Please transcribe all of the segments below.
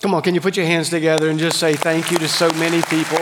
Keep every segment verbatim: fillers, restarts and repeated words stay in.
Come on, can you put your hands together and just say thank you to so many people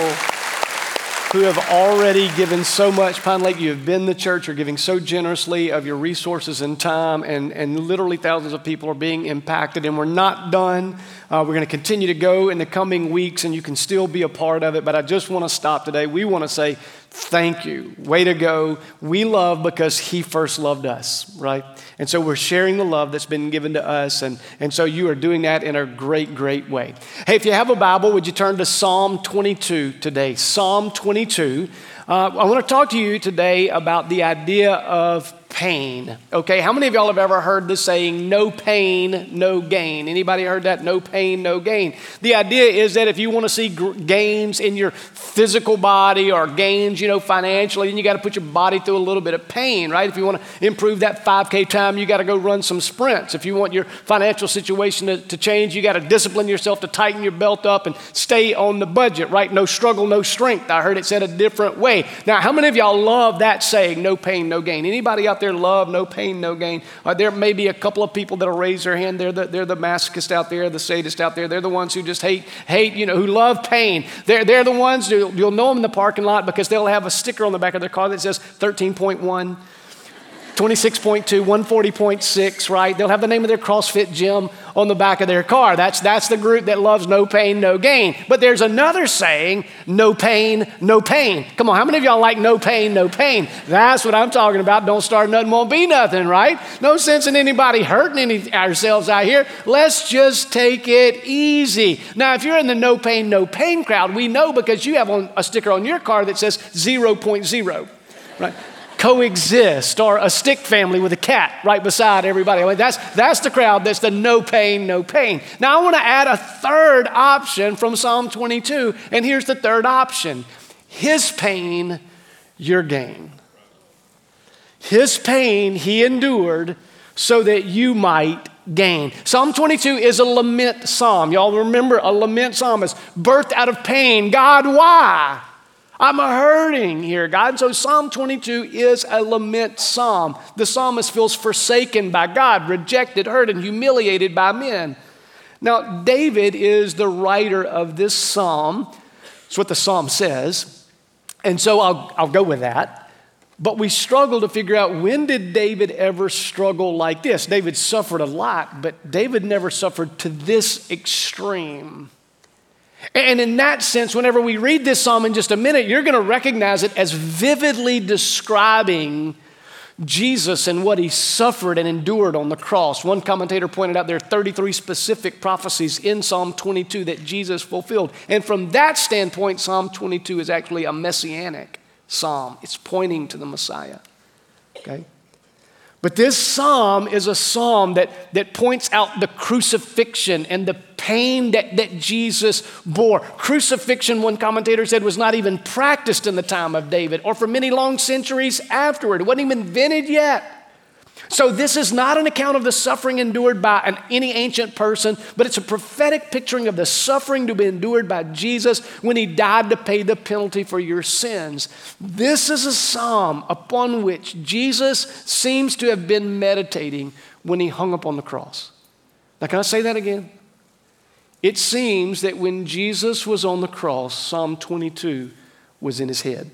who have already given so much. Pine Lake, you have been the church, you're giving so generously of your resources and time, and, and literally thousands of people are being impacted, and we're not done. Uh, we're going to continue to go in the coming weeks, and you can still be a part of it, but I just want to stop today. We want to say thank you. Way to go. We love because he first loved us, right? And so we're sharing the love that's been given to us, and, and so you are doing that in a great, great way. Hey, if you have a Bible, would you turn to Psalm twenty-two today? Psalm twenty-two. Uh, I want to talk to you today about the idea of pain. Okay, how many of y'all have ever heard the saying, no pain, no gain? Anybody heard that? No pain, no gain. The idea is that if you want to see gr- gains in your physical body or gains, you know, financially, then you got to put your body through a little bit of pain, right? If you want to improve that five K time, you got to go run some sprints. If you want your financial situation to, to change, you got to discipline yourself to tighten your belt up and stay on the budget, right? No struggle, no strength. I heard it said a different way. Now, how many of y'all love that saying, no pain, no gain? Anybody out there love no pain, no gain? Uh, there may be a couple of people that'll raise their hand. They're the, they're the masochist out there, the sadist out there. They're the ones who just hate, hate, you know, who love pain. They're, they're the ones who you'll know them in the parking lot because they'll have a sticker on the back of their car that says thirteen point one. twenty-six point two, one forty point six, right? They'll have the name of their CrossFit gym on the back of their car. That's, that's the group that loves no pain, no gain. But there's another saying, no pain, no pain. Come on, how many of y'all like no pain, no pain? That's what I'm talking about. Don't start nothing, won't be nothing, right? No sense in anybody hurting any, ourselves out here. Let's just take it easy. Now, if you're in the no pain, no pain crowd, we know because you have on a sticker on your car that says zero point zero, right? Coexist, or a stick family with a cat right beside everybody. I mean, that's, that's the crowd that's the no pain, no pain. Now I want to add a third option from Psalm twenty-two, and here's the third option. His pain, your gain. His pain he endured so that you might gain. Psalm twenty-two is a lament psalm. Y'all remember a lament psalm is birthed out of pain. God, why? I'm hurting here, God. So Psalm twenty-two is a lament psalm. The psalmist feels forsaken by God, rejected, hurt, and humiliated by men. Now, David is the writer of this psalm. That's what the psalm says. And so I'll, I'll go with that. But we struggle to figure out, when did David ever struggle like this? David suffered a lot, but David never suffered to this extreme. And in that sense, whenever we read this psalm in just a minute, you're going to recognize it as vividly describing Jesus and what he suffered and endured on the cross. One commentator pointed out there are thirty-three specific prophecies in Psalm twenty-two that Jesus fulfilled. And from that standpoint, Psalm twenty-two is actually a messianic psalm. It's pointing to the Messiah, okay? But this psalm is a psalm that, that points out the crucifixion and the pain that, that Jesus bore. Crucifixion, one commentator said, was not even practiced in the time of David or for many long centuries afterward. It wasn't even invented yet. So this is not an account of the suffering endured by an, any ancient person, but it's a prophetic picturing of the suffering to be endured by Jesus when he died to pay the penalty for your sins. This is a psalm upon which Jesus seems to have been meditating when he hung up on the cross. Now, can I say that again? It seems that when Jesus was on the cross, Psalm twenty-two was in his head.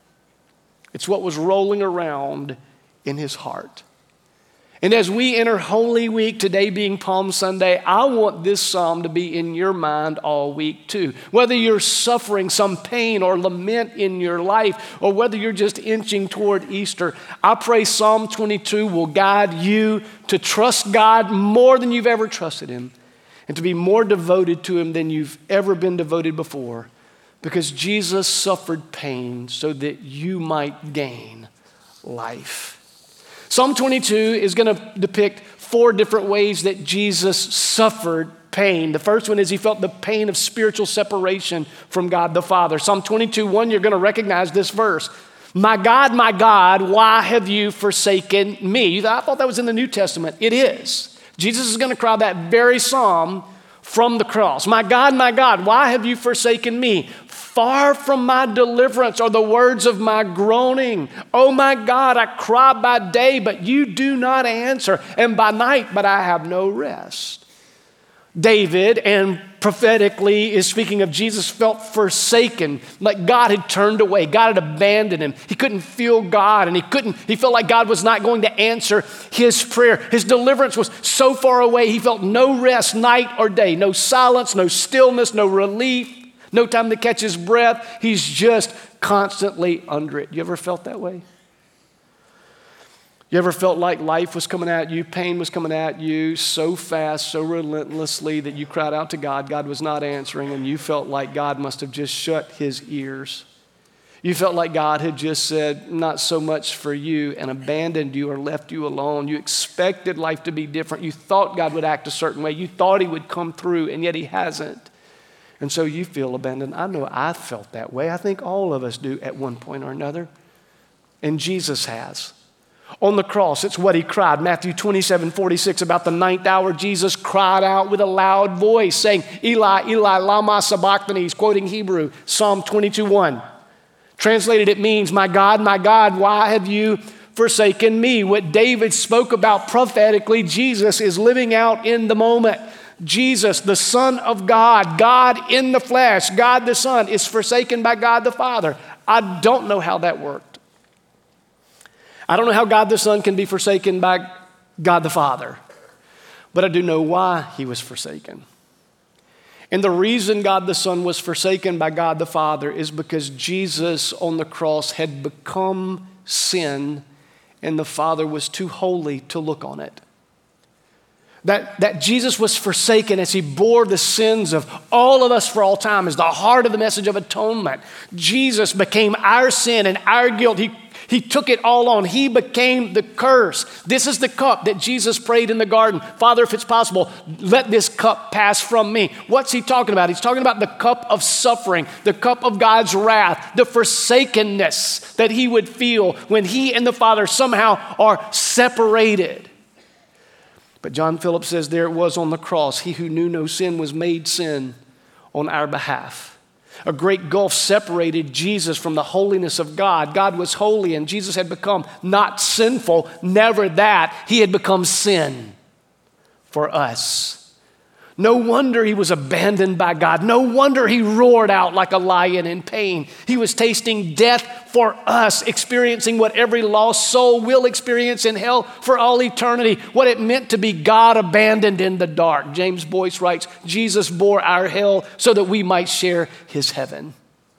It's what was rolling around in his heart. And as we enter Holy Week, today being Palm Sunday, I want this psalm to be in your mind all week too. Whether you're suffering some pain or lament in your life, or whether you're just inching toward Easter, I pray Psalm twenty-two will guide you to trust God more than you've ever trusted him, and to be more devoted to him than you've ever been devoted before, because Jesus suffered pain so that you might gain life. Psalm twenty-two is going to depict four different ways that Jesus suffered pain. The first one is he felt the pain of spiritual separation from God the Father. Psalm twenty-two, one, you're going to recognize this verse. My God, my God, why have you forsaken me? You thought, I thought that was in the New Testament. It is. Jesus is going to cry that very psalm from the cross. My God, my God, why have you forsaken me? Far from my deliverance are the words of my groaning. Oh my God, I cry by day, but you do not answer, and by night, but I have no rest. David and prophetically is speaking of Jesus felt forsaken, like God had turned away, God had abandoned him. He couldn't feel God, and he couldn't, he felt like God was not going to answer his prayer. His deliverance was so far away, he felt no rest night or day, no silence, no stillness, no relief, no time to catch his breath. He's just constantly under it. You ever felt that way? You ever felt like life was coming at you, pain was coming at you so fast, so relentlessly that you cried out to God, God was not answering, and you felt like God must have just shut his ears? You felt like God had just said, not so much for you, and abandoned you or left you alone. You expected life to be different. You thought God would act a certain way. You thought he would come through, and yet he hasn't. And so you feel abandoned. I know I felt that way. I think all of us do at one point or another. And Jesus has. On the cross, it's what he cried. Matthew twenty-seven forty-six, about the ninth hour, Jesus cried out with a loud voice, saying, Eli, Eli, lama sabachthani. He's quoting Hebrew, Psalm twenty-two one. Translated, it means, my God, my God, why have you forsaken me? What David spoke about prophetically, Jesus is living out in the moment. Jesus, the Son of God, God in the flesh, God the Son, is forsaken by God the Father. I don't know how that worked. I don't know how God the Son can be forsaken by God the Father, but I do know why he was forsaken. And the reason God the Son was forsaken by God the Father is because Jesus on the cross had become sin, and the Father was too holy to look on it. That, that Jesus was forsaken as he bore the sins of all of us for all time is the heart of the message of atonement. Jesus became our sin and our guilt. He He took it all on. He became the curse. This is the cup that Jesus prayed in the garden. Father, if it's possible, let this cup pass from me. What's he talking about? He's talking about the cup of suffering, the cup of God's wrath, the forsakenness that he would feel when he and the Father somehow are separated. But John Phillips says there it was on the cross. He who knew no sin was made sin on our behalf. A great gulf separated Jesus from the holiness of God. God was holy and Jesus had become not sinful. Never that. He had become sin for us. No wonder he was abandoned by God. No wonder he roared out like a lion in pain. He was tasting death for us, experiencing what every lost soul will experience in hell for all eternity, what it meant to be God abandoned in the dark. James Boyce writes, Jesus bore our hell so that we might share his heaven.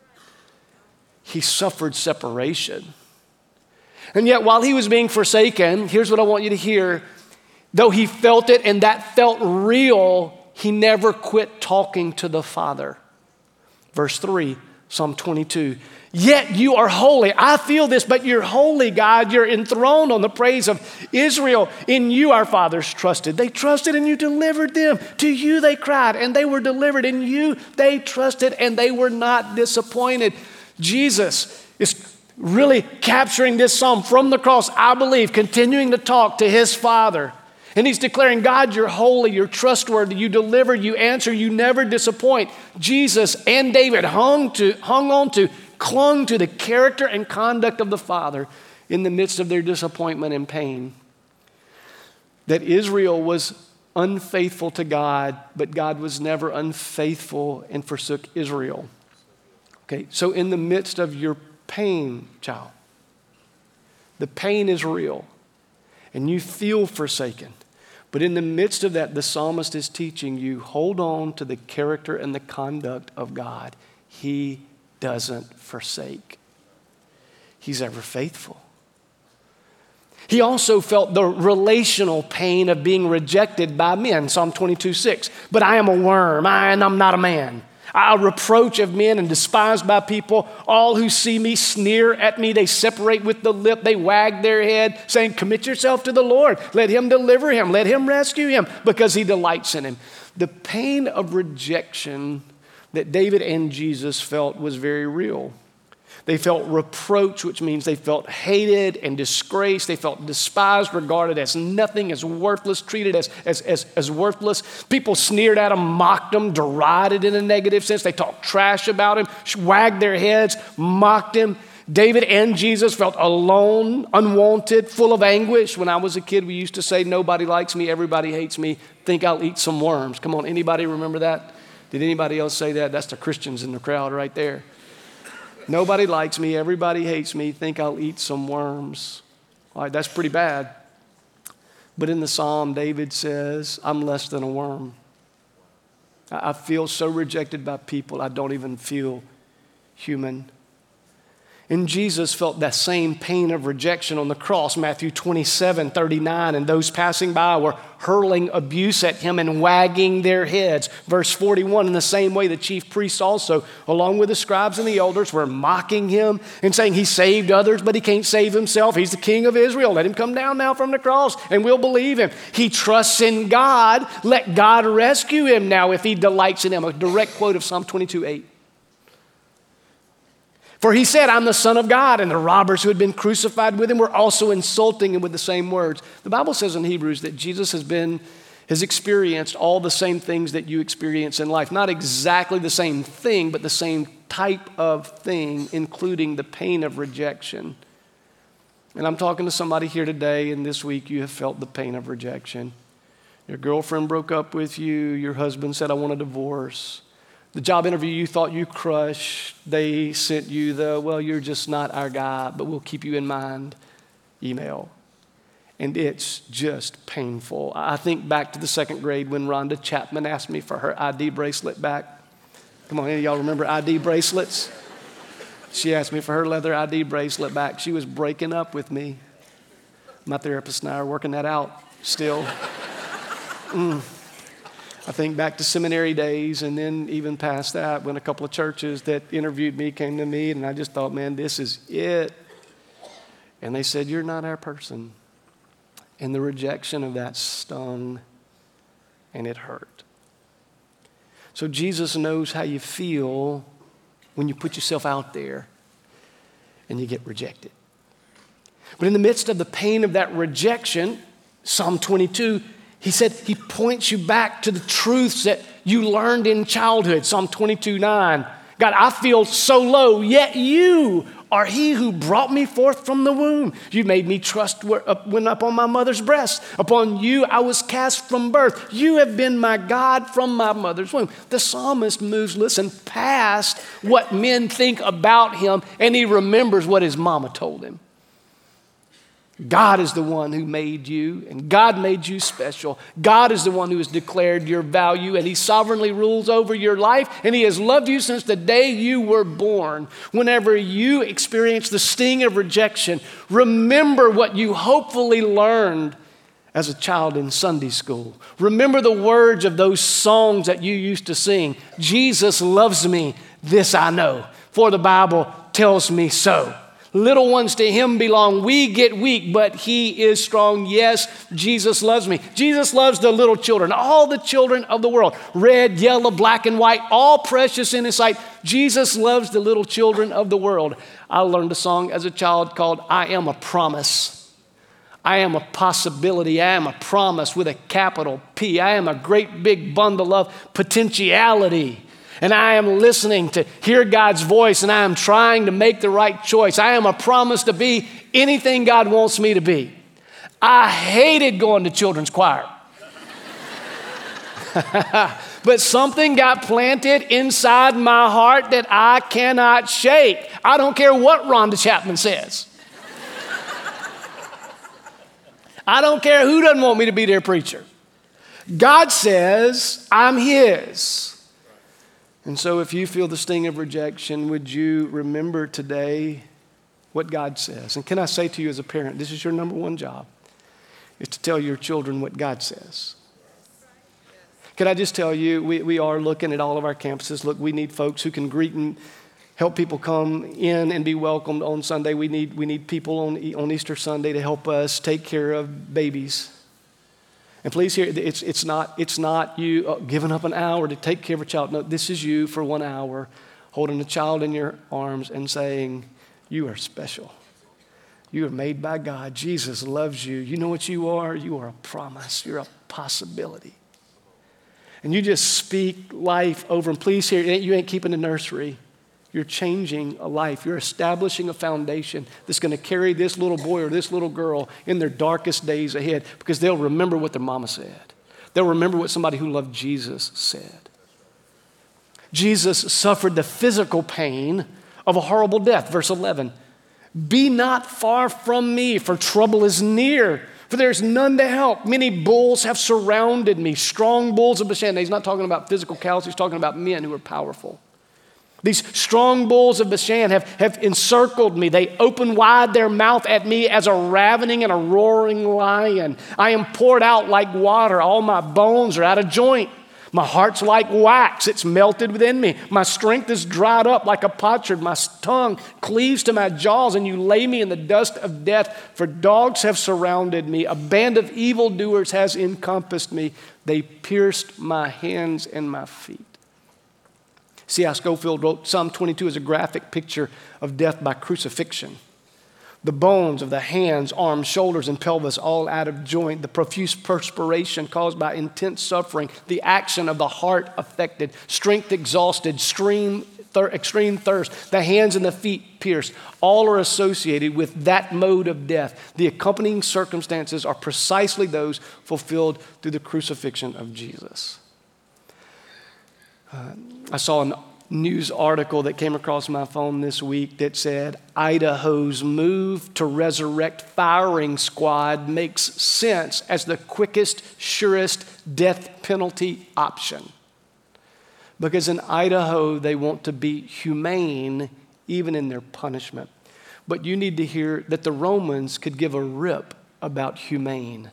He suffered separation. And yet while he was being forsaken, here's what I want you to hear. Though he felt it and that felt real, he never quit talking to the Father. Verse three, Psalm twenty-two. Yet you are holy. I feel this, but you're holy, God. You're enthroned on the praise of Israel. In you our fathers trusted. They trusted and you delivered them. To you they cried and they were delivered. In you they trusted and they were not disappointed. Jesus is really capturing this psalm from the cross, I believe, continuing to talk to his Father. And he's declaring, God, you're holy, you're trustworthy, you deliver, you answer, you never disappoint. Jesus and David hung to, hung on to, clung to the character and conduct of the Father in the midst of their disappointment and pain. That Israel was unfaithful to God, but God was never unfaithful and forsook Israel. Okay, so in the midst of your pain, child, the pain is real, and you feel forsaken. But in the midst of that, the psalmist is teaching you, hold on to the character and the conduct of God. He doesn't forsake. He's ever faithful. He also felt the relational pain of being rejected by men, Psalm twenty-two six. But I am a worm, I, and I'm not a man. A reproach of men and despised by people. All who see me sneer at me. They separate with the lip. They wag their head, saying, commit yourself to the Lord. Let him deliver him. Let him rescue him because he delights in him. The pain of rejection that David and Jesus felt was very real. They felt reproach, which means they felt hated and disgraced. They felt despised, regarded as nothing, as worthless, treated as, as, as, as worthless. People sneered at him, mocked him, derided in a negative sense. They talked trash about him, wagged their heads, mocked him. David and Jesus felt alone, unwanted, full of anguish. When I was a kid, we used to say, nobody likes me, everybody hates me. Think I'll eat some worms. Come on, anybody remember that? Did anybody else say that? That's the Christians in the crowd right there. Nobody likes me. Everybody hates me. Think I'll eat some worms. All right, that's pretty bad. But in the Psalm, David says, I'm less than a worm. I feel so rejected by people, I don't even feel human. And Jesus felt that same pain of rejection on the cross, Matthew twenty-seven, thirty-nine, and those passing by were hurling abuse at him and wagging their heads. Verse forty-one, in the same way, the chief priests also, along with the scribes and the elders, were mocking him and saying he saved others, but he can't save himself. He's the king of Israel. Let him come down now from the cross and we'll believe him. He trusts in God. Let God rescue him now if he delights in him. A direct quote of Psalm twenty-two, eight. For he said, I'm the Son of God, and the robbers who had been crucified with him were also insulting him with the same words. The Bible says in Hebrews that Jesus has been, has experienced all the same things that you experience in life. Not exactly the same thing, but the same type of thing, including the pain of rejection. And I'm talking to somebody here today, and this week you have felt the pain of rejection. Your girlfriend broke up with you. Your husband said, I want a divorce. The job interview you thought you crushed, they sent you the, well, you're just not our guy, but we'll keep you in mind email. And it's just painful. I think back to the second grade when Rhonda Chapman asked me for her I D bracelet back. Come on, any of y'all remember I D bracelets? She asked me for her leather I D bracelet back. She was breaking up with me. My therapist and I are working that out still. Mm. I think back to seminary days and then even past that when a couple of churches that interviewed me came to me and I just thought, man, this is it. And they said, you're not our person. And the rejection of that stung and it hurt. So Jesus knows how you feel when you put yourself out there and you get rejected. But in the midst of the pain of that rejection, Psalm twenty-two, he said he points you back to the truths that you learned in childhood. Psalm twenty-two, nine. God, I feel so low, yet you are he who brought me forth from the womb. You made me trust when up on my mother's breast. Upon you I was cast from birth. You have been my God from my mother's womb. The psalmist moves, listen, past what men think about him, and he remembers what his mama told him. God is the one who made you, and God made you special. God is the one who has declared your value, and he sovereignly rules over your life, and he has loved you since the day you were born. Whenever you experience the sting of rejection, remember what you hopefully learned as a child in Sunday school. Remember the words of those songs that you used to sing. Jesus loves me, this I know, for the Bible tells me so. Little ones to him belong. We get weak, but he is strong. Yes, Jesus loves me. Jesus loves the little children, all the children of the world. Red, yellow, black, and white, all precious in his sight. Jesus loves the little children of the world. I learned a song as a child called I Am a Promise. I am a possibility. I am a promise with a capital P. I am a great big bundle of potentiality. And I am listening to hear God's voice, and I am trying to make the right choice. I am a promise to be anything God wants me to be. I hated going to children's choir. But something got planted inside my heart that I cannot shake. I don't care what Rhonda Chapman says. I don't care who doesn't want me to be their preacher. God says I'm his. And so if you feel the sting of rejection, would you remember today what God says? And can I say to you as a parent, this is your number one job, is to tell your children what God says. Can I just tell you, we, we are looking at all of our campuses. Look, we need folks who can greet and help people come in and be welcomed on Sunday. We need, we need people on, on Easter Sunday to help us take care of babies. And please hear, it's, it's, not, it's not you uh, giving up an hour to take care of a child. No, this is you for one hour holding a child in your arms and saying, you are special. You are made by God. Jesus loves you. You know what you are? You are a promise. You're a possibility. And you just speak life over them. Please hear, you ain't keeping the nursery. You're changing a life. You're establishing a foundation that's going to carry this little boy or this little girl in their darkest days ahead, because they'll remember what their mama said. They'll remember what somebody who loved Jesus said. Jesus suffered the physical pain of a horrible death. Verse eleven, be not far from me, for trouble is near, for there is none to help. Many bulls have surrounded me, strong bulls of Bashan. Now, he's not talking about physical cows, he's talking about men who are powerful. These strong bulls of Bashan have, have encircled me. They open wide their mouth at me as a ravening and a roaring lion. I am poured out like water. All my bones are out of joint. My heart's like wax. It's melted within me. My strength is dried up like a potsherd. My tongue cleaves to my jaws, and you lay me in the dust of death. For dogs have surrounded me. A band of evildoers has encompassed me. They pierced my hands and my feet. C I Scofield wrote, Psalm twenty-two is a graphic picture of death by crucifixion. The bones of the hands, arms, shoulders, and pelvis all out of joint. The profuse perspiration caused by intense suffering. The action of the heart affected. Strength exhausted. Extreme, thir- extreme thirst. The hands and the feet pierced. All are associated with that mode of death. The accompanying circumstances are precisely those fulfilled through the crucifixion of Jesus. Uh, I saw an news article that came across my phone this week that said Idaho's move to resurrect firing squad makes sense as the quickest, surest death penalty option. Because in Idaho, they want to be humane even in their punishment. But you need to hear that the Romans could give a rip about humane.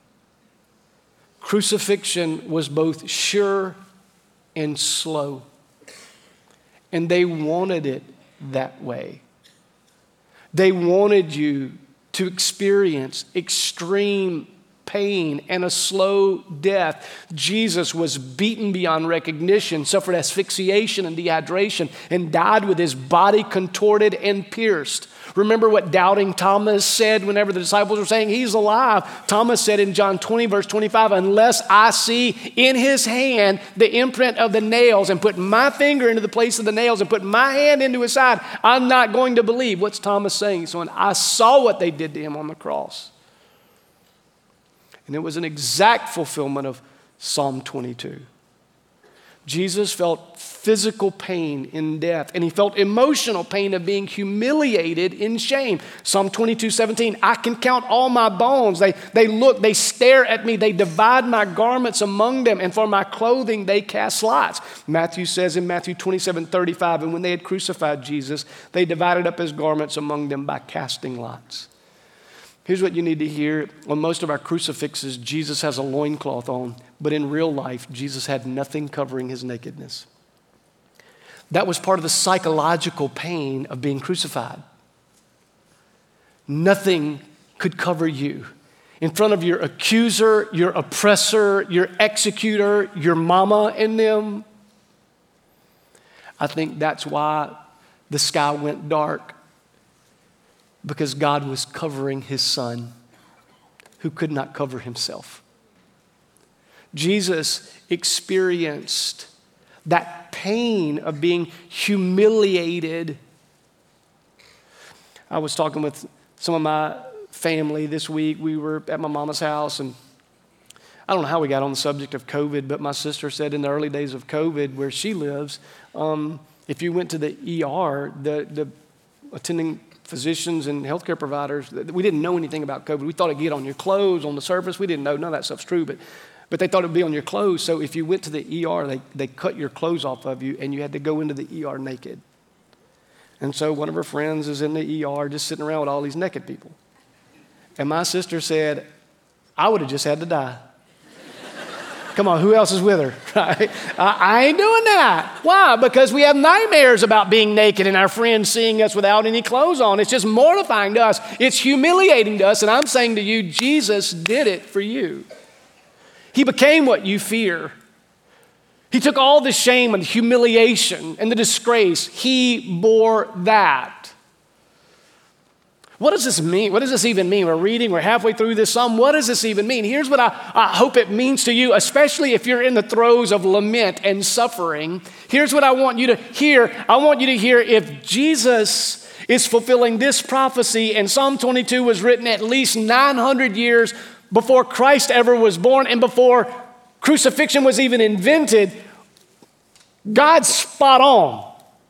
Crucifixion was both sure and slow. And they wanted it that way. They wanted you to experience extreme pain and a slow death. Jesus was beaten beyond recognition, suffered asphyxiation and dehydration, and died with his body contorted and pierced. Remember what doubting Thomas said whenever the disciples were saying, he's alive. Thomas said in John twenty, verse twenty-five, unless I see in his hand the imprint of the nails and put my finger into the place of the nails and put my hand into his side, I'm not going to believe. What's Thomas saying? So when I saw what they did to him on the cross. And it was an exact fulfillment of Psalm twenty-two. Jesus felt physical pain in death, and he felt emotional pain of being humiliated in shame. Psalm twenty-two, seventeen, I can count all my bones. They, they look, they stare at me. They divide my garments among them, and for my clothing they cast lots. Matthew says in Matthew twenty-seven, thirty-five, and when they had crucified Jesus, they divided up his garments among them by casting lots. Here's what you need to hear. On most of our crucifixes, Jesus has a loincloth on, but in real life, Jesus had nothing covering his nakedness. That was part of the psychological pain of being crucified. Nothing could cover you. In front of your accuser, your oppressor, your executor, your mama and them. I think that's why the sky went dark. Because God was covering his son who could not cover himself. Jesus experienced that pain of being humiliated. I was talking with some of my family this week. We were at my mama's house, and I don't know how we got on the subject of COVID, but my sister said in the early days of COVID, where she lives, um, if you went to the E R, the, the attending physicians and healthcare providers, we didn't know anything about COVID. We thought it'd get on your clothes, on the surface. We didn't know. None of that stuff's true, but but they thought it'd be on your clothes. So if you went to the E R, they, they cut your clothes off of you, and you had to go into the E R naked. And so one of her friends is in the E R just sitting around with all these naked people. And my sister said, I would have just had to die. Come on, who else is with her, right? I, I ain't doing that. Why? Because we have nightmares about being naked and our friends seeing us without any clothes on. It's just mortifying to us. It's humiliating to us. And I'm saying to you, Jesus did it for you. He became what you fear. He took all the shame and the humiliation and the disgrace. He bore that. What does this mean? What does this even mean? We're reading, we're halfway through this psalm. What does this even mean? Here's what I, I hope it means to you, especially if you're in the throes of lament and suffering. Here's what I want you to hear. I want you to hear if Jesus is fulfilling this prophecy, and Psalm twenty-two was written at least nine hundred years before Christ ever was born and before crucifixion was even invented. God's spot on.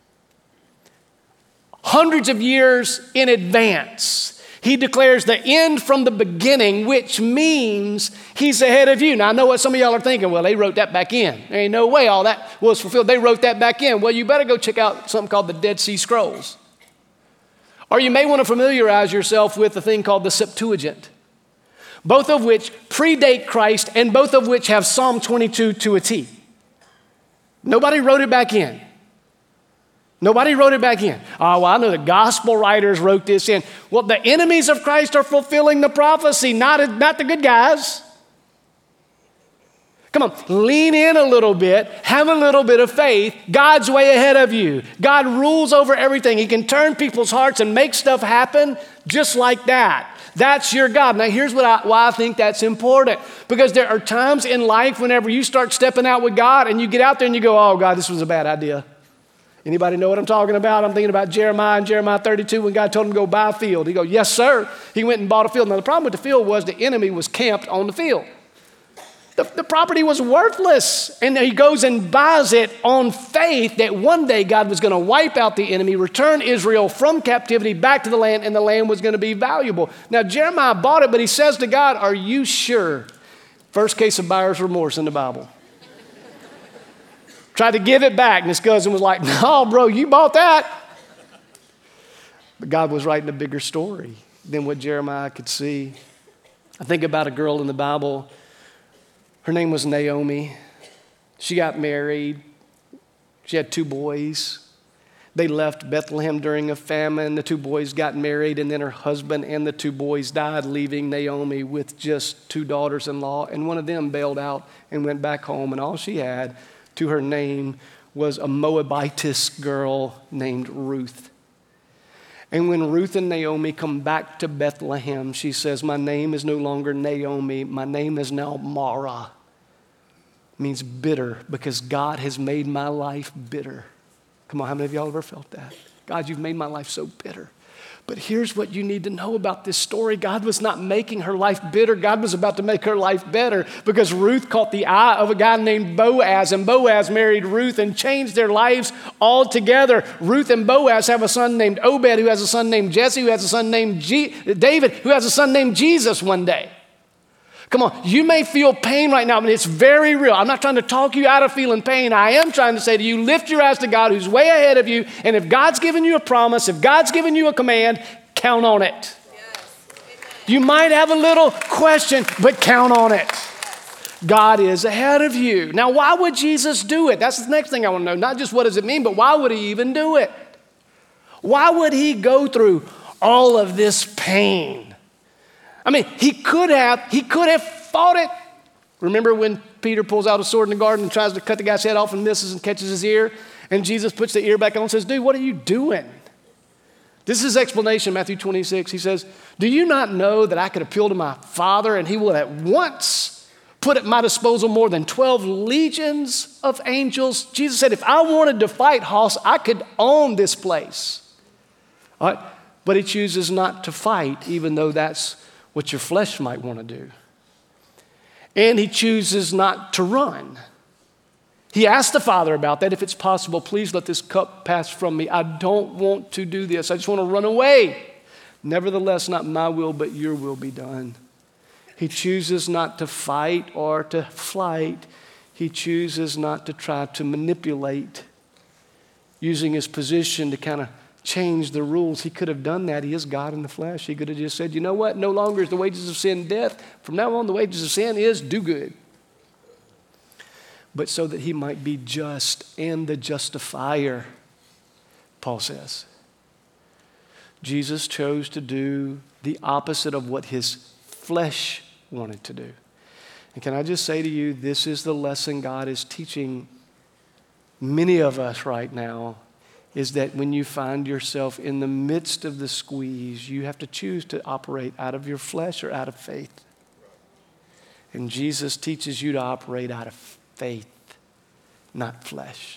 Hundreds of years in advance, he declares the end from the beginning, which means he's ahead of you. Now, I know what some of y'all are thinking. Well, they wrote that back in. There ain't no way all that was fulfilled. They wrote that back in. Well, you better go check out something called the Dead Sea Scrolls. Or you may want to familiarize yourself with the thing called the Septuagint, both of which predate Christ and both of which have Psalm twenty-two to a T. Nobody wrote it back in. Nobody wrote it back in. Oh, well, I know the gospel writers wrote this in. Well, the enemies of Christ are fulfilling the prophecy, not, not the good guys. Come on, lean in a little bit, have a little bit of faith. God's way ahead of you. God rules over everything. He can turn people's hearts and make stuff happen just like that. That's your God. Now, here's what I, why I think that's important. Because there are times in life whenever you start stepping out with God and you get out there and you go, oh, God, this was a bad idea. Anybody know what I'm talking about? I'm thinking about Jeremiah and Jeremiah thirty-two when God told him to go buy a field. He goes, yes, sir. He went and bought a field. Now, the problem with the field was the enemy was camped on the field. The, the property was worthless. And he goes and buys it on faith that one day God was going to wipe out the enemy, return Israel from captivity back to the land, and the land was going to be valuable. Now, Jeremiah bought it, but he says to God, are you sure? First case of buyer's remorse in the Bible. Tried to give it back, and his cousin was like, no, bro, you bought that. But God was writing a bigger story than what Jeremiah could see. I think about a girl in the Bible. Her name was Naomi. She got married. She had two boys. They left Bethlehem during a famine. The two boys got married, and then her husband and the two boys died, leaving Naomi with just two daughters-in-law. And one of them bailed out and went back home, and all she had to her name was a Moabitess girl named Ruth. And when Ruth and Naomi come back to Bethlehem, she says, my name is no longer Naomi. My name is now Mara. It means bitter, because God has made my life bitter. Come on, how many of y'all ever felt that? God, you've made my life so bitter. But here's what you need to know about this story. God was not making her life bitter. God was about to make her life better, because Ruth caught the eye of a guy named Boaz, and Boaz married Ruth and changed their lives altogether. Ruth and Boaz have a son named Obed, who has a son named Jesse, who has a son named G- David, who has a son named Jesus one day. Come on, you may feel pain right now, but it's very real. I'm not trying to talk you out of feeling pain. I am trying to say to you, lift your eyes to God who's way ahead of you. And if God's given you a promise, if God's given you a command, count on it. Yes. You might have a little question, but count on it. God is ahead of you. Now, why would Jesus do it? That's the next thing I want to know. Not just what does it mean, but why would he even do it? Why would he go through all of this pain? I mean, he could have, he could have fought it. Remember when Peter pulls out a sword in the garden and tries to cut the guy's head off and misses and catches his ear? And Jesus puts the ear back on and says, dude, what are you doing? This is his explanation, Matthew twenty-six. He says, do you not know that I could appeal to my Father and he will at once put at my disposal more than twelve legions of angels? Jesus said, if I wanted to fight Hoss, I could own this place. All right? But he chooses not to fight, even though that's what your flesh might want to do. And he chooses not to run. He asked the Father about that. If it's possible, please let this cup pass from me. I don't want to do this. I just want to run away. Nevertheless, not my will, but your will be done. He chooses not to fight or to flight. He chooses not to try to manipulate, using his position to kind of change the rules. He could have done that. He is God in the flesh. He could have just said, you know what? No longer is the wages of sin death. From now on, the wages of sin is do good. But so that he might be just and the justifier, Paul says. Jesus chose to do the opposite of what his flesh wanted to do. And can I just say to you, this is the lesson God is teaching many of us right now, is that when you find yourself in the midst of the squeeze, you have to choose to operate out of your flesh or out of faith. And Jesus teaches you to operate out of faith, not flesh.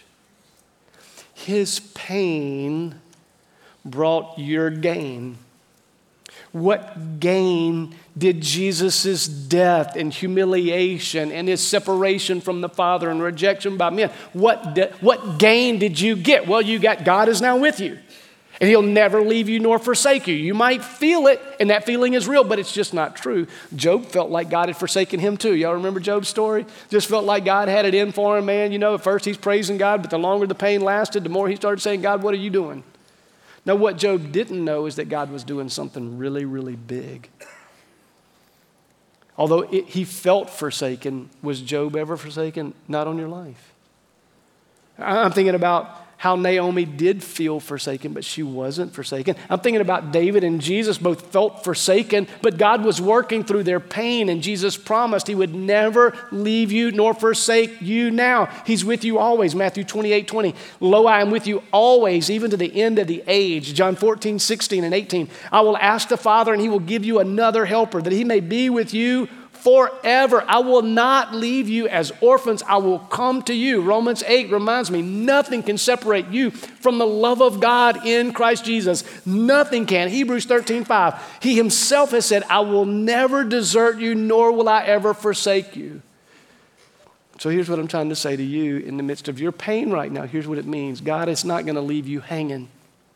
His pain brought your gain. What gain did Jesus' death and humiliation and his separation from the Father and rejection by men, what, de- what gain did you get? Well, you got God is now with you. And he'll never leave you nor forsake you. You might feel it, and that feeling is real, but it's just not true. Job felt like God had forsaken him too. Y'all remember Job's story? Just felt like God had it in for him, man. You know, at first he's praising God, but the longer the pain lasted, the more he started saying, God, what are you doing? Now, what Job didn't know is that God was doing something really, really big. Although it, he felt forsaken, was Job ever forsaken? Not on your life. I'm thinking about how Naomi did feel forsaken, but she wasn't forsaken. I'm thinking about David and Jesus both felt forsaken, but God was working through their pain, and Jesus promised he would never leave you nor forsake you now. He's with you always, Matthew twenty-eight twenty. Lo, I am with you always, even to the end of the age. John fourteen sixteen and eighteen. I will ask the Father, and he will give you another helper, that he may be with you forever. I will not leave you as orphans. I will come to you. Romans eight reminds me, nothing can separate you from the love of God in Christ Jesus. Nothing can. Hebrews thirteen five. He himself has said, I will never desert you, nor will I ever forsake you. So here's what I'm trying to say to you in the midst of your pain right now. Here's what it means. God is not going to leave you hanging.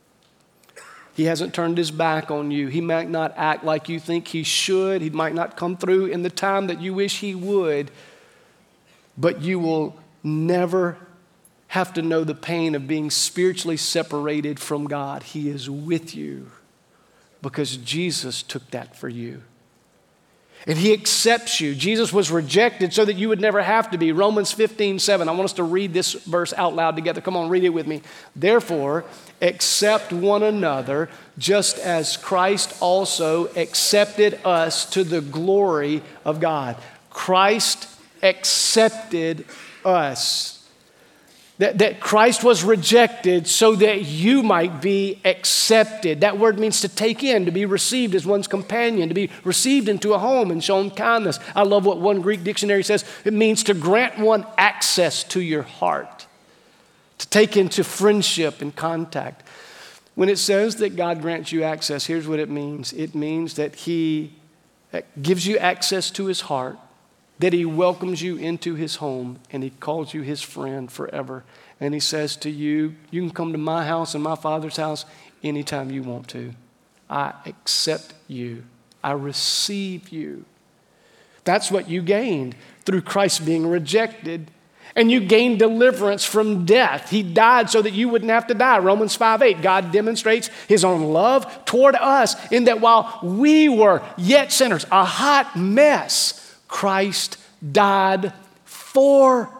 He hasn't turned his back on you. He might not act like you think he should. He might not come through in the time that you wish he would. But you will never have to know the pain of being spiritually separated from God. He is with you because Jesus took that for you. And he accepts you. Jesus was rejected so that you would never have to be. Romans fifteen seven. I want us to read this verse out loud together. Come on, read it with me. Therefore, accept one another, just as Christ also accepted us to the glory of God. Christ accepted us. That, that Christ was rejected so that you might be accepted. That word means to take in, to be received as one's companion, to be received into a home and shown kindness. I love what one Greek dictionary says. It means to grant one access to your heart, to take into friendship and contact. When it says that God grants you access, here's what it means. It means that he gives you access to his heart, that he welcomes you into his home, and he calls you his friend forever. And he says to you, you can come to my house and my Father's house anytime you want to. I accept you. I receive you. That's what you gained through Christ being rejected. And you gained deliverance from death. He died so that you wouldn't have to die. Romans five eight, God demonstrates his own love toward us in that while we were yet sinners, a hot mess, Christ died for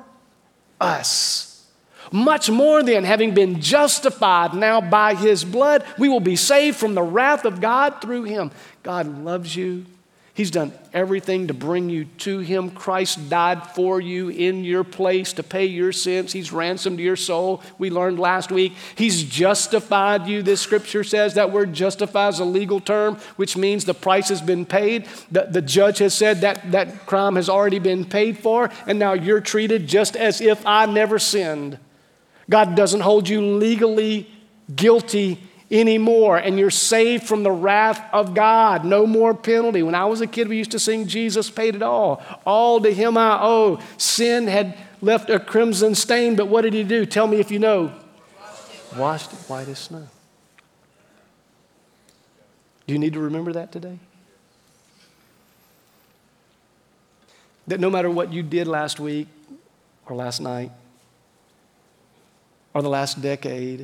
us. Much more than having been justified now by his blood, we will be saved from the wrath of God through him. God loves you. He's done everything to bring you to him. Christ died for you in your place to pay your sins. He's ransomed your soul. We learned last week. He's justified you. This scripture says that word justify is a legal term, which means the price has been paid. The, the judge has said that that crime has already been paid for, and now you're treated just as if I never sinned. God doesn't hold you legally guilty anymore, and you're saved from the wrath of God. No more penalty. When I was a kid, we used to sing, Jesus paid it all. All to him I owe. Sin had left a crimson stain, but what did he do? Tell me if you know. Washed it white as snow. Do you need to remember that today? That no matter what you did last week or last night or the last decade,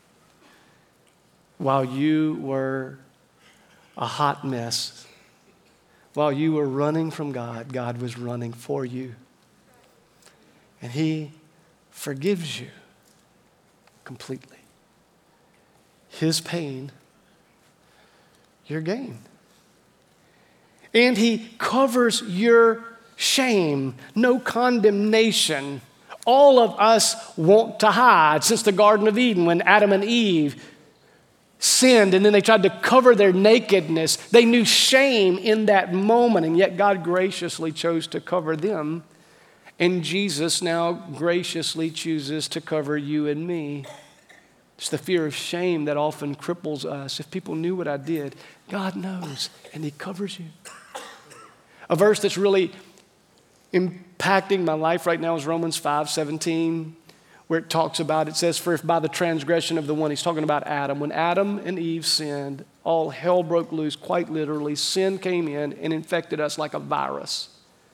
while you were a hot mess, while you were running from God, God was running for you. And he forgives you completely. His pain, your gain. And he covers your shame, no condemnation. All of us want to hide since the Garden of Eden when Adam and Eve sinned, and then they tried to cover their nakedness. They knew shame in that moment, and yet God graciously chose to cover them. And Jesus now graciously chooses to cover you and me It's the fear of shame that often cripples us. If people knew what I did, God knows, and he covers you. A verse that's really impacting my life right now is Romans five seventeen, where it talks about, it says, for if by the transgression of the one, he's talking about Adam. When Adam and Eve sinned, all hell broke loose, quite literally. Sin came in and infected us like a virus.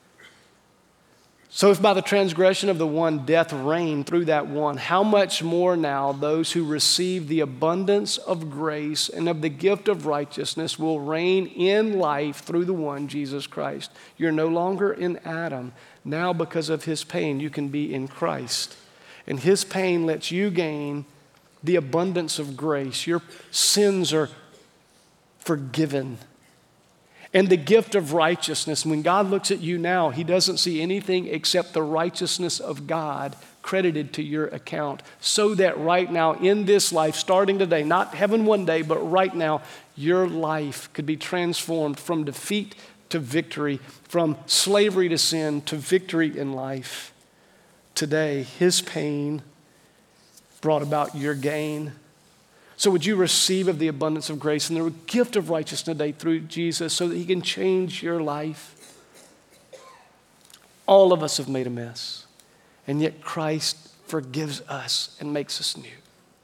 So if by the transgression of the one death reigned through that one, how much more now those who receive the abundance of grace and of the gift of righteousness will reign in life through the one, Jesus Christ. You're no longer in Adam. Now because of his pain, you can be in Christ. And his pain lets you gain the abundance of grace. Your sins are forgiven. And the gift of righteousness. When God looks at you now, he doesn't see anything except the righteousness of God credited to your account. So that right now in this life, starting today, not heaven one day, but right now, your life could be transformed from defeat to victory, from slavery to sin to victory in life. Today, his pain brought about your gain. So would you receive of the abundance of grace and the gift of righteousness today through Jesus so that he can change your life? All of us have made a mess, and yet Christ forgives us and makes us new.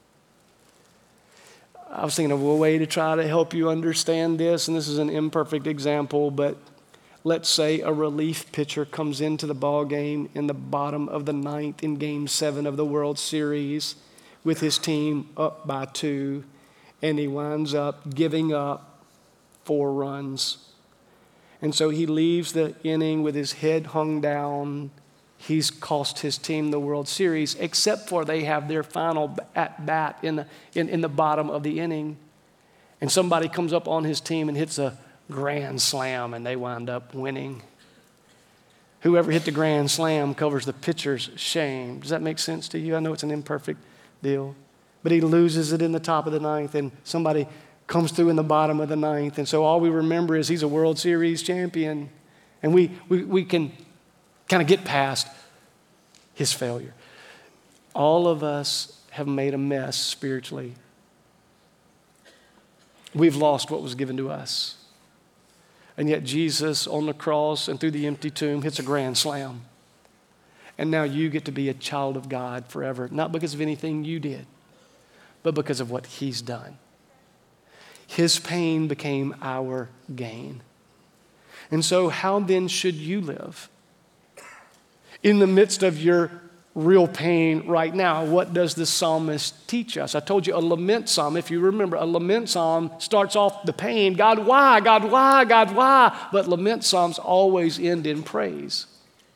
I was thinking of a way to try to help you understand this, and this is an imperfect example, but let's say a relief pitcher comes into the ball game in the bottom of the ninth in game seven of the World Series with his team up by two, and he winds up giving up four runs. And so he leaves the inning with his head hung down. He's cost his team the World Series, except for they have their final at-bat in the, in, in the bottom of the inning. And somebody comes up on his team and hits a grand slam, and they wind up winning. Whoever hit the grand slam covers the pitcher's shame. Does that make sense to you? I know it's an imperfect deal. But he loses it in the top of the ninth, and somebody comes through in the bottom of the ninth. And so all we remember is he's a World Series champion. And we, we, we can kind of get past his failure. All of us have made a mess spiritually. We've lost what was given to us. And yet Jesus on the cross and through the empty tomb hits a grand slam. And now you get to be a child of God forever, not because of anything you did, but because of what he's done. His pain became our gain. And so how then should you live? In the midst of your real pain right now, what does the psalmist teach us? I told you a lament psalm, if you remember, a lament psalm starts off the pain, God, why? God, why? God, why? But lament psalms always end in praise.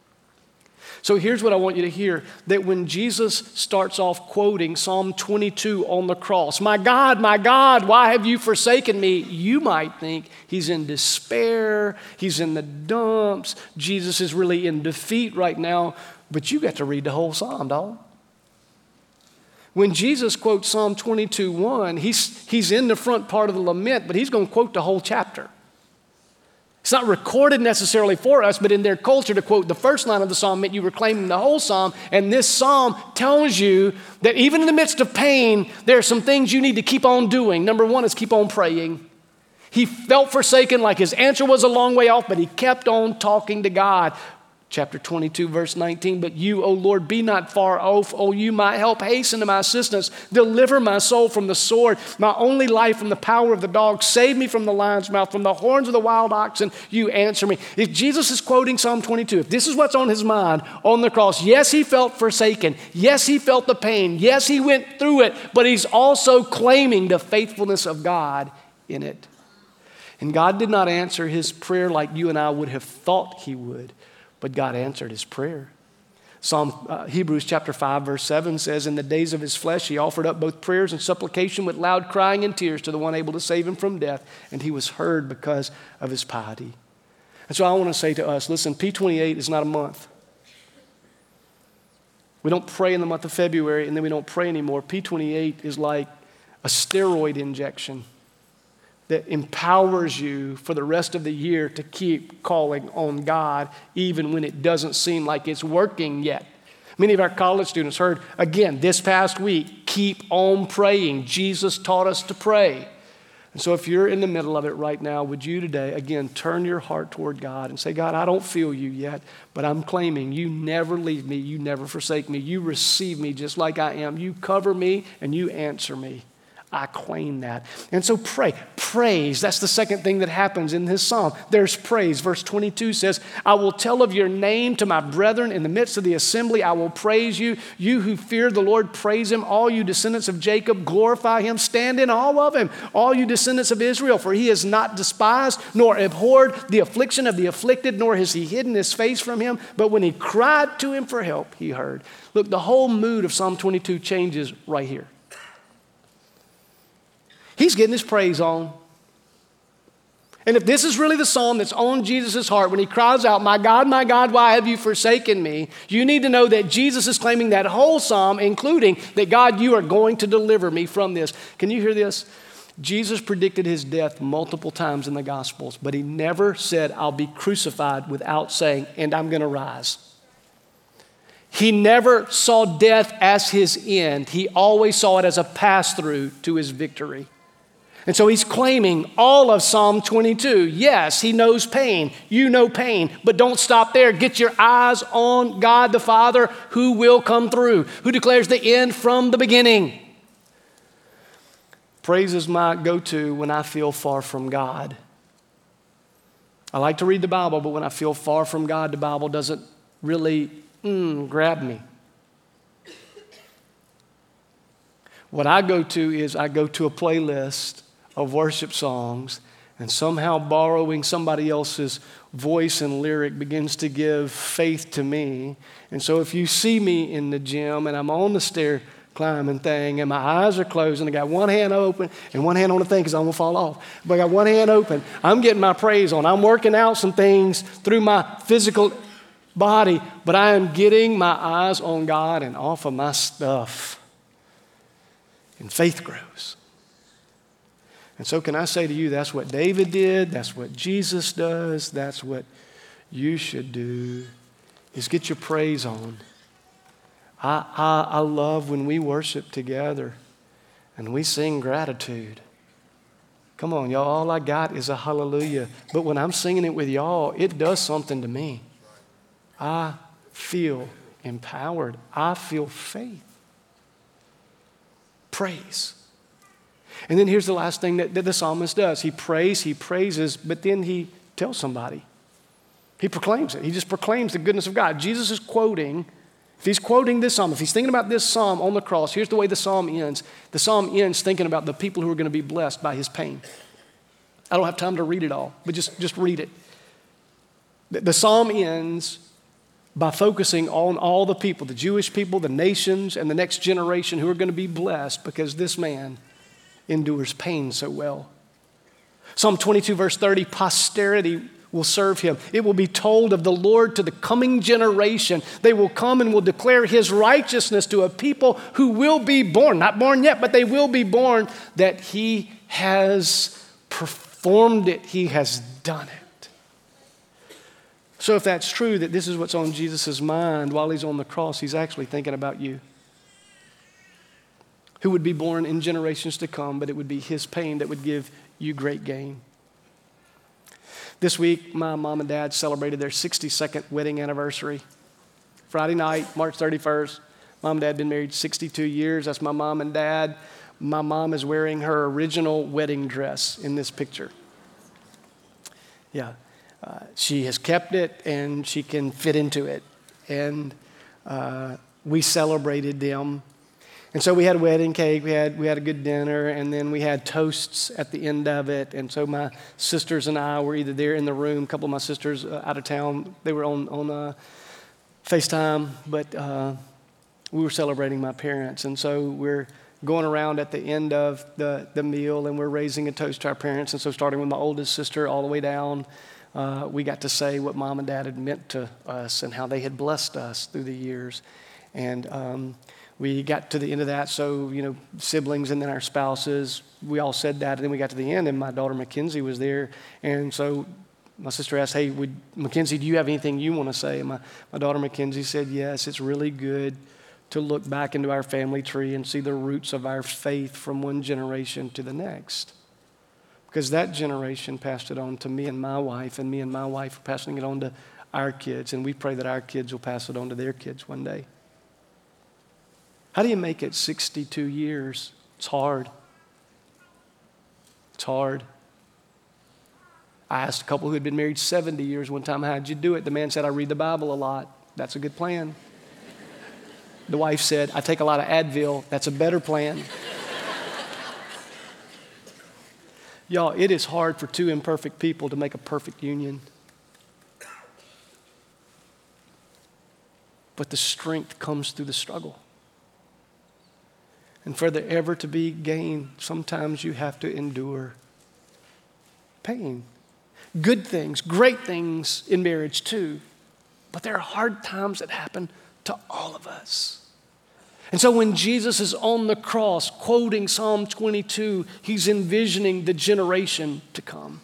So here's what I want you to hear, that when Jesus starts off quoting Psalm twenty-two on the cross, my God, my God, why have you forsaken me? You might think he's in despair, he's in the dumps, Jesus is really in defeat right now, but you got to read the whole psalm, dog. When Jesus quotes Psalm twenty-two one, he's, he's in the front part of the lament, but he's going to quote the whole chapter. It's not recorded necessarily for us, but in their culture, to quote the first line of the psalm meant you were claiming the whole psalm. And this psalm tells you that even in the midst of pain, there are some things you need to keep on doing. Number one is keep on praying. He felt forsaken, like his answer was a long way off, but he kept on talking to God. Chapter twenty-two, verse nineteen, but you, O Lord, be not far off. O you, my help, hasten to my assistance. Deliver my soul from the sword, my only life from the power of the dog. Save me from the lion's mouth, from the horns of the wild oxen. You answer me. If Jesus is quoting Psalm twenty-two, if this is what's on his mind on the cross, yes, he felt forsaken. Yes, he felt the pain. Yes, he went through it, but he's also claiming the faithfulness of God in it. And God did not answer his prayer like you and I would have thought he would. But God answered his prayer. Psalm uh, Hebrews chapter five, verse seven says, in the days of his flesh, he offered up both prayers and supplication with loud crying and tears to the one able to save him from death. And he was heard because of his piety. And so I want to say to us, listen, P twenty-eight is not a month. We don't pray in the month of February and then we don't pray anymore. P twenty-eight is like a steroid injection that empowers you for the rest of the year to keep calling on God, even when it doesn't seem like it's working yet. Many of our college students heard, again, this past week, keep on praying. Jesus taught us to pray. And so if you're in the middle of it right now, would you today, again, turn your heart toward God and say, God, I don't feel you yet, but I'm claiming you never leave me, you never forsake me, you receive me just like I am, you cover me and you answer me. I claim that. And so pray. Praise. That's the second thing that happens in this psalm. There's praise. Verse twenty-two says, I will tell of your name to my brethren in the midst of the assembly. I will praise you. You who fear the Lord, praise him. All you descendants of Jacob, glorify him. Stand in awe of him. All you descendants of Israel, for he has not despised nor abhorred the affliction of the afflicted, nor has he hidden his face from him. But when he cried to him for help, he heard. Look, the whole mood of Psalm twenty-two changes right here. He's getting his praise on. And if this is really the psalm that's on Jesus' heart when he cries out, my God, my God, why have you forsaken me? You need to know that Jesus is claiming that whole psalm, including that God, you are going to deliver me from this. Can you hear this? Jesus predicted his death multiple times in the Gospels, but he never said, I'll be crucified without saying, and I'm going to rise. He never saw death as his end. He always saw it as a pass-through to his victory. And so he's claiming all of Psalm twenty-two. Yes, he knows pain. You know pain. But don't stop there. Get your eyes on God the Father who will come through, who declares the end from the beginning. Praise is my go-to when I feel far from God. I like to read the Bible, but when I feel far from God, the Bible doesn't really mm, grab me. What I go to is I go to a playlist of worship songs, and somehow borrowing somebody else's voice and lyric begins to give faith to me. And so if you see me in the gym and I'm on the stair climbing thing and my eyes are closed and I got one hand open and one hand on the thing because I'm going to fall off, but I got one hand open, I'm getting my praise on. I'm working out some things through my physical body, but I am getting my eyes on God and off of my stuff. And faith grows. And so can I say to you, that's what David did, that's what Jesus does, that's what you should do, is get your praise on. I, I, I love when we worship together and we sing gratitude. Come on, y'all, all I got is a hallelujah. But when I'm singing it with y'all, it does something to me. I feel empowered. I feel faith. Praise. And then here's the last thing that, that the psalmist does. He prays, he praises, but then he tells somebody. He proclaims it. He just proclaims the goodness of God. Jesus is quoting, if he's quoting this psalm, if he's thinking about this psalm on the cross, here's the way the psalm ends. The psalm ends thinking about the people who are going to be blessed by his pain. I don't have time to read it all, but just, just read it. The, the psalm ends by focusing on all the people, the Jewish people, the nations, and the next generation who are going to be blessed because this man endures pain so well. Psalm twenty-two, verse thirty, posterity will serve him. It will be told of the Lord to the coming generation. They will come and will declare his righteousness to a people who will be born, not born yet, but they will be born, that he has performed it. He has done it. So if that's true, that this is what's on Jesus' mind while he's on the cross, he's actually thinking about you, who would be born in generations to come, but it would be his pain that would give you great gain. This week, my mom and dad celebrated their sixty-second wedding anniversary. Friday night, March thirty-first, mom and dad had been married sixty-two years. That's my mom and dad. My mom is wearing her original wedding dress in this picture. Yeah, uh, she has kept it and she can fit into it. And uh, we celebrated them. And so we had a wedding cake, we had we had a good dinner, and then we had toasts at the end of it. And so my sisters and I were either there in the room, a couple of my sisters uh, out of town, they were on, on uh, FaceTime, but uh, we were celebrating my parents. And so we're going around at the end of the, the meal, and we're raising a toast to our parents. And so starting with my oldest sister all the way down, uh, we got to say what mom and dad had meant to us and how they had blessed us through the years. And um, we got to the end of that, so, you know, siblings and then our spouses, we all said that, and then we got to the end, and my daughter Mackenzie was there, and so my sister asked, hey, would Mackenzie, do you have anything you want to say? And my, my daughter Mackenzie said, yes, it's really good to look back into our family tree and see the roots of our faith from one generation to the next. Because that generation passed it on to me and my wife, and me and my wife are passing it on to our kids, and we pray that our kids will pass it on to their kids one day. How do you make it sixty-two years? It's hard. It's hard. I asked a couple who had been married seventy years one time, how'd you do it? The man said, I read the Bible a lot. That's a good plan. The wife said, I take a lot of Advil. That's a better plan. Y'all, it is hard for two imperfect people to make a perfect union. But the strength comes through the struggle. And for there ever to be gain, sometimes you have to endure pain. Good things, great things in marriage too. But there are hard times that happen to all of us. And so when Jesus is on the cross quoting Psalm twenty-two, he's envisioning the generation to come.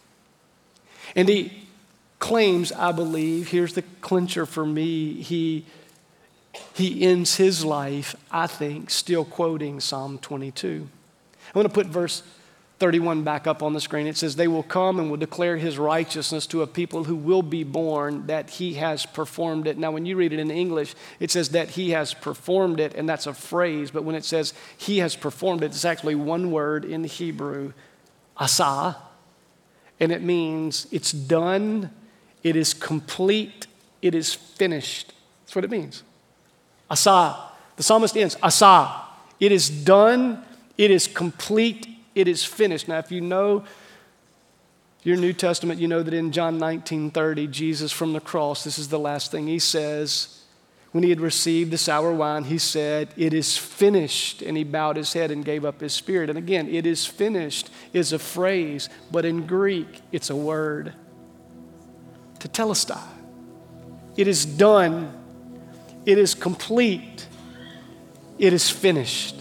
And he claims, I believe, here's the clincher for me, he, he ends his life, I think, still quoting Psalm twenty-two. I want to put verse thirty-one back up on the screen. It says, they will come and will declare his righteousness to a people who will be born, that he has performed it. Now, when you read it in English, it says that he has performed it, and that's a phrase. But when it says he has performed it, it's actually one word in Hebrew, asa, and it means it's done, it is complete, it is finished. That's what it means. Asa. The psalmist ends, asa. It is done, it is complete, it is finished. Now, if you know your New Testament, you know that in John nineteen thirty, Jesus from the cross, this is the last thing he says. When he had received the sour wine, he said, it is finished. And he bowed his head and gave up his spirit. And again, it is finished is a phrase, but in Greek, it's a word. Tetelestai. It is done. It is complete. It is finished.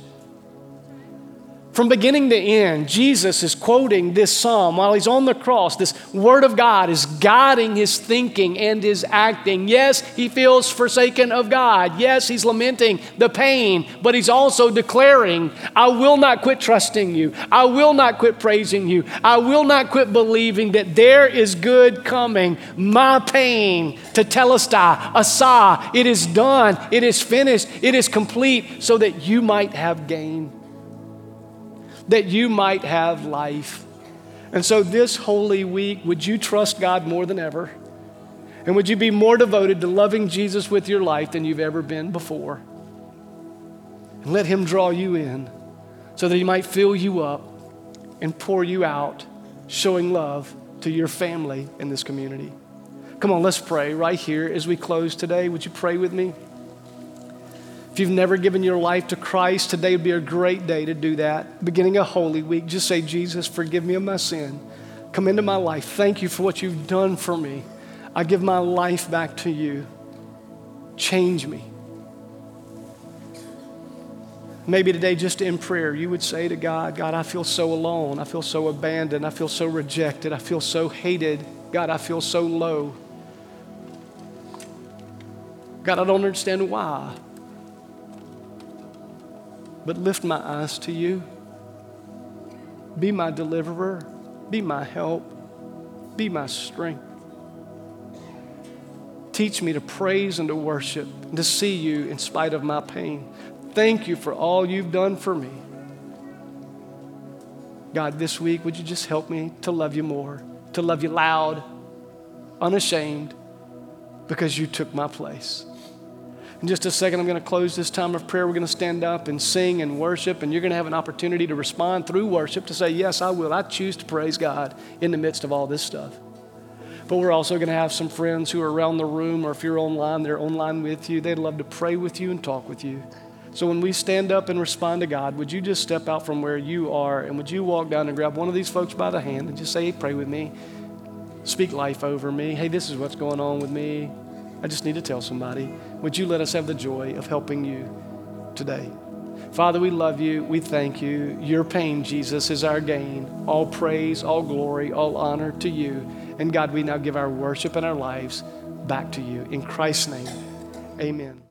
From beginning to end, Jesus is quoting this psalm while he's on the cross. This word of God is guiding his thinking and his acting. Yes, he feels forsaken of God. Yes, he's lamenting the pain, but he's also declaring, I will not quit trusting you. I will not quit praising you. I will not quit believing that there is good coming. My pain, tetelestai, asa, it is done, it is finished, it is complete, so that you might have gain, that you might have life. And so this Holy Week, would you trust God more than ever? And would you be more devoted to loving Jesus with your life than you've ever been before? And let him draw you in so that he might fill you up and pour you out, showing love to your family in this community. Come on, let's pray right here as we close today. Would you pray with me? If you've never given your life to Christ, today would be a great day to do that. Beginning a Holy Week, just say, Jesus, forgive me of my sin. Come into my life. Thank you for what you've done for me. I give my life back to you. Change me. Maybe today, just in prayer, you would say to God, God, I feel so alone. I feel so abandoned. I feel so rejected. I feel so hated. God, I feel so low. God, I don't understand why. But lift my eyes to you. Be my deliverer. Be my help. Be my strength. Teach me to praise and to worship and to see you in spite of my pain. Thank you for all you've done for me. God, this week, would you just help me to love you more, to love you loud, unashamed, because you took my place. In just a second, I'm going to close this time of prayer. We're going to stand up and sing and worship, and you're going to have an opportunity to respond through worship to say, yes, I will. I choose to praise God in the midst of all this stuff. But we're also going to have some friends who are around the room, or if you're online, they're online with you. They'd love to pray with you and talk with you. So when we stand up and respond to God, would you just step out from where you are, and would you walk down and grab one of these folks by the hand and just say, hey, pray with me. Speak life over me. Hey, this is what's going on with me. I just need to tell somebody. Would you let us have the joy of helping you today? Father, we love you. We thank you. Your pain, Jesus, is our gain. All praise, all glory, all honor to you. And God, we now give our worship and our lives back to you. In Christ's name, amen.